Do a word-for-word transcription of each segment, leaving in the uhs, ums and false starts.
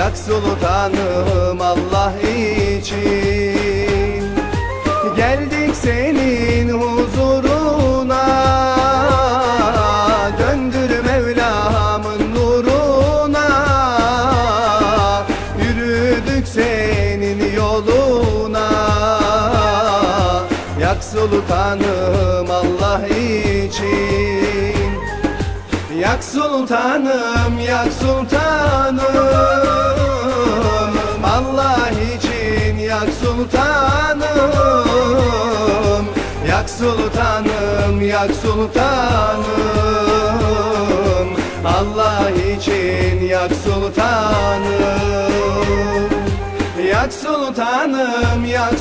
yak sultanım Allah için. Geldik senin huzuruna, döndür Mevlam'ın nuruna. Yürüdük senin yoluna, yak sultanım Allah için. Yak sultanım, yak sultanım Allah için, yak sultanım. Yak sultanım, yak sultanım Allah için, yak sultanım. Yak sultanım, yak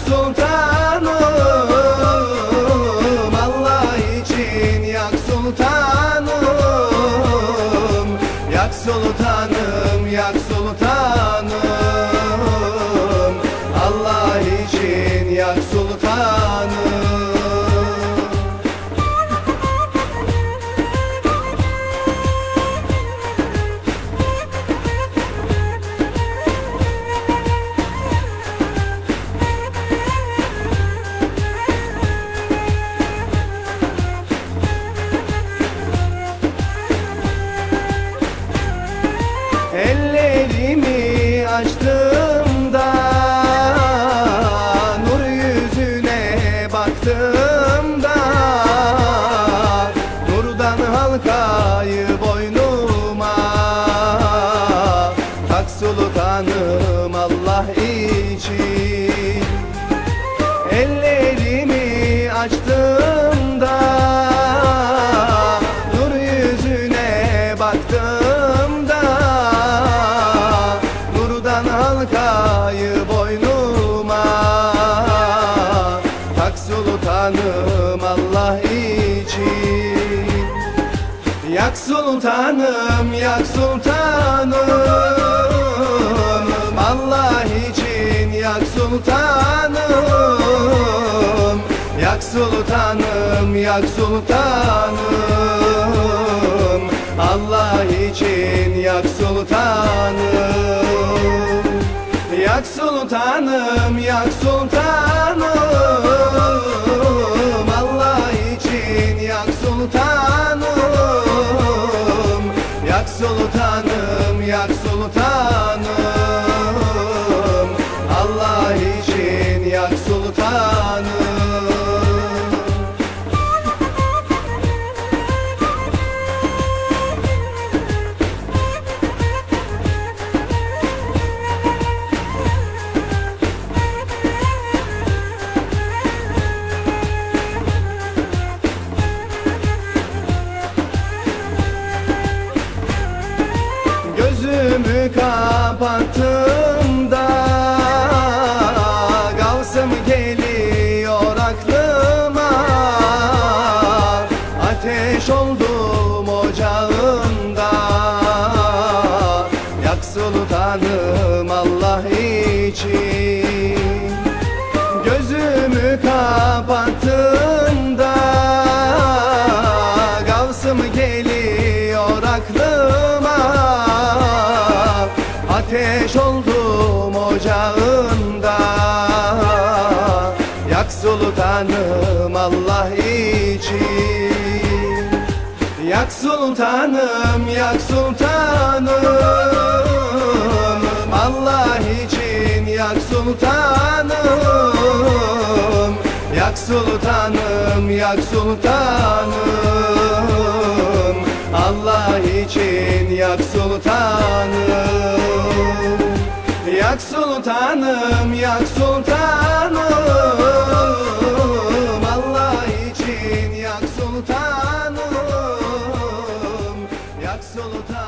sultanım Allah için, yak sultanım. Yak sultanım, yak sultanım Allah için, yak sultanım. Ellerimi açtığımda, nur yüzüne baktığımda, nurdan halkayı boynuma tak sultanım Allah için. Ellerimi açtığımda, nur yüzüne baktığımda, halkayı boynuma tak sultanım Allah için. Yak sultanım, yak sultanım Allah için, yak sultanım. Yak sultanım, yak sultanım Allah için, yak sultanım. Yak sultanım, yak sultanım Allah için, yak sultanım. Yak sultanım, yak sultanım Allah için, yak sultanım. Gözümü kapattığımda Gavsım geliyor aklıma. Ateş oldum ocağında, yak sultanım Allah için. Gözümü kapattığımda Gavsım geliyor aklıma. Ateş oldum ocağında, yak sultanım Allah için. Yak sultanım, yak sultanım Allah için, yak sultanım. Yak sultanım, yak sultanım Allah için, yak sultanım. Yak sultanım, yak sultanım Allah için, yak sultanım. Yak sultanım.